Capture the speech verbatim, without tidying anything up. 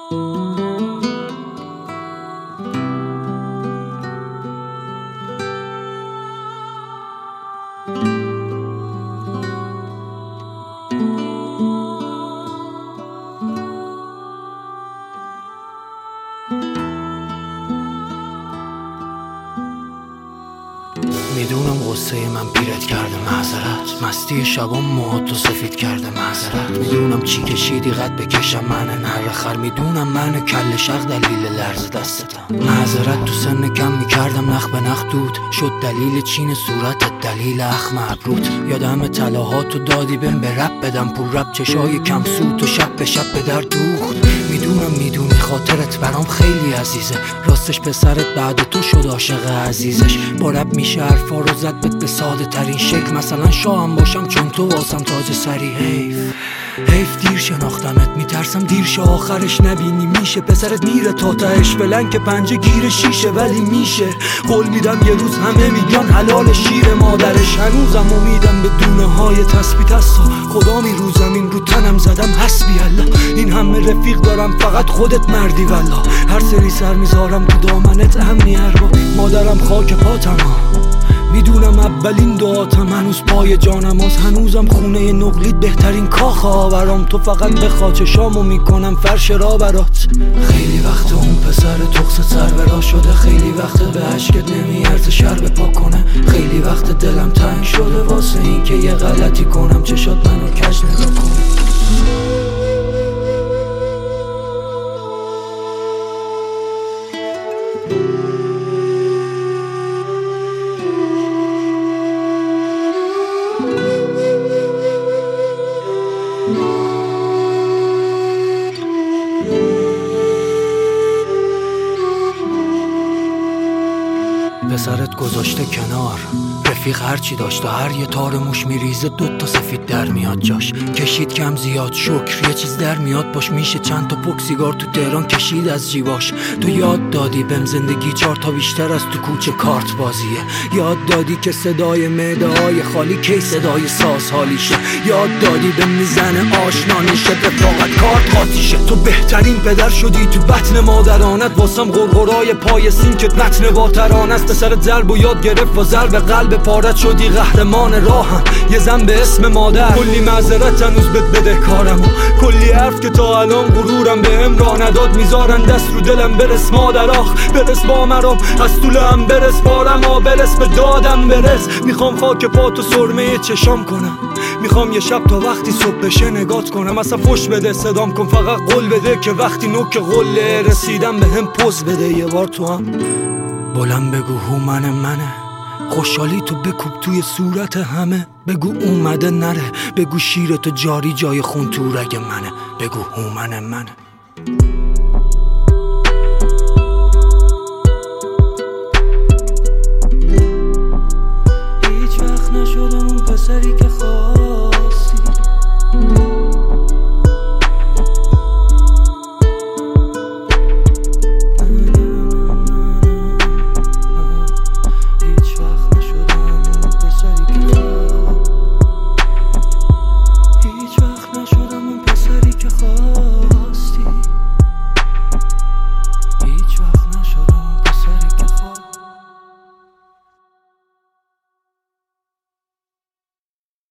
میدونم غصه من پیرت کرده معذرت، مستی شبام موهاتو سفید کرده معذرت. میدونم چی کشیدی قد بکشم من نره خر، میدونم من کل شق دلیل لرز دستتم. معذرت تو سن کم میکردم نخ به نخ دود شد دلیل چین صورتت، دلیل اخم ابروت. یادم طلاهاتو دادی بهم به رب بدم پول رب، چشای کم سود و شب به شب به در دوخت. میدونم میدونی خاطرت برام خیلی عزیزه، راستش پسرت بعد تو شد عاشق عزیزش. با رب میشه حرفا رو زد بهت به ساده ترین شکل، مثلا شاهم باشم چون تو واسم تاج سری. حیف حیف دیر شناختمت، میترسم دیر شه آخرش نبینی. میشه پسرت میره تا تهش فلنگ که پنجه گیر شیشه، ولی میشه قول میدم یه روز همه میگن حلال شیر مادرش. هنوزم امیدم به دونه های تثبیت هستا، خدا می رو زمین رو تنم زدم حسبی الله. این همه رفیق دارم فقط خودت مردی والله، هر سری سر میذارم تو دامنت امنی اربا. مادرم خاک پاتم میدونم اولین دعاتم هنوز پای جانم هست، هنوزم خونه نقلیت بهترین کاخ آورام. تو فقط به خاچ شامو میکنم فرش را برات. خیلی وقت اون پسر تخص سر برا شده، خیلی وقت به عشقت نمیارزه شر پاک کنه. خیلی وقت دلم تنگ شده واسه این که یه غلطی کنم چشات منو کج نگاه کنه. پسرت گذاشته کنار، رفیق هرچی داشت و هر یه تار موش میریزه دوتا سفید در میاد جاش. کشید کم زیاد شکر یه چیز در میاد باش، میشه چند تا پک سیگار تو تهران کشید از جیباش. تو یاد دادی بهم زندگی چهار تا بیشتر از تو کوچه کارت بازیه. یاد دادی که صدای معده های خالی کی صدای ساز حالیشه. یاد دادی بهم میزنه آشنا نیشه رفاقت کارت قاطیشه. تو بهترین پدر شدی تو بطن مادرانت، واسم غرغرای پای سینکت متن با ترانه است. پسرت ضرب و یاد گرفت و ضرب قلب پارت شدی قهرمان راهم، یه زن به اسم مادر. کلی معذرت هنوز بهت بده کارم و کلی حرف که تا الان غرورم به هم راه نداد. میذارن دست رو دلم برس مادر آخ برس با مرام، از طولم برس بارم ها برس به دادم برس. میخوام خاک پاتو سرمه چشام کنم، میخوام یه شب تا وقتی صبح بشه نگات کنم. اصلا فش بده صدام کن فقط قول بده که وقتی نوک قله رسیدم به هم پوز بده. یه بار تو هم بلند بگو هومن منه، خوشحالی تو بکوب توی صورت همه. بگو اومده نره، بگو شیر تو جاری جای خون تو رگ منه. بگو هومن منه.